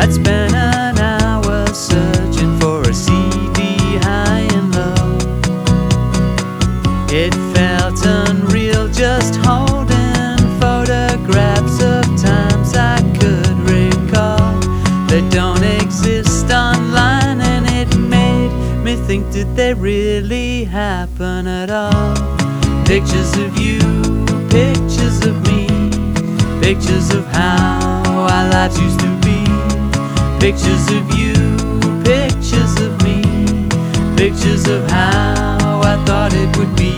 I'd spent an hour searching for a CD high and low. It felt unreal just holding photographs of times I could recall that don't exist online, and it made me think, did they really happen at all? Pictures of you, pictures of me, pictures of how our lives used to be. Pictures of you, pictures of me, pictures of how I thought it would be.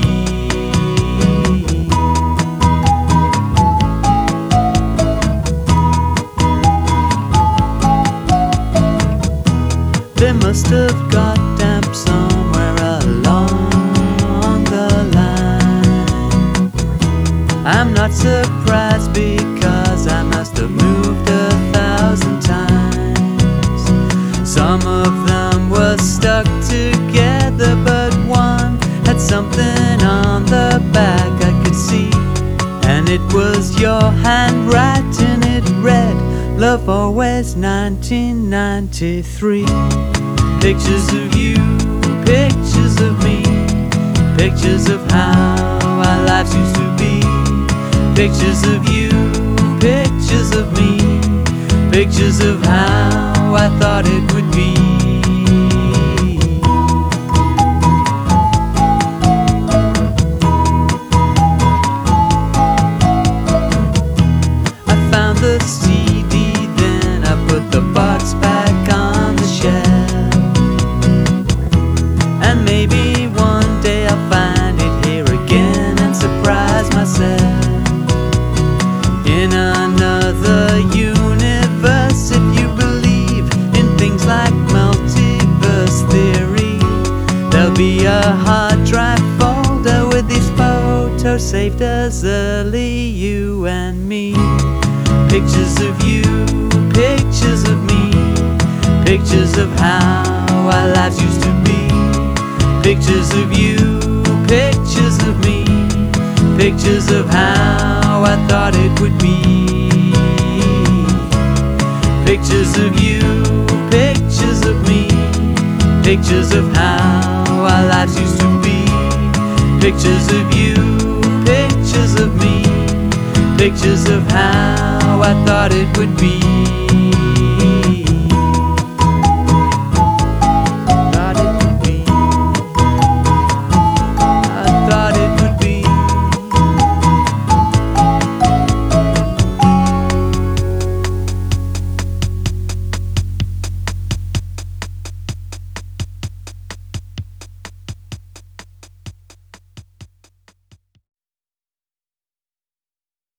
They must have got damp somewhere along the line. I'm not surprised because I must have moved 1,000 times. Some of them were stuck together, but one had something on the back I could see, and it was your handwriting. It read, "Love always 1993. Pictures of you, pictures of me, pictures of how our lives used to be. Pictures of you, pictures of me, pictures of how I thought it would be." I found the CD, then I put the box back on the shelf, and maybe one day I'll find it here again and surprise myself. In another universe, if you believe in things like multiverse theory, there'll be a hard drive folder with these photos saved as early you and me. Pictures of you, pictures of me, pictures of how our lives used to be. Pictures of you, pictures of me, pictures of how I thought it would be. Pictures of you, pictures of me, pictures of how our lives used to be. Pictures of you, pictures of me, pictures of how I thought it would be.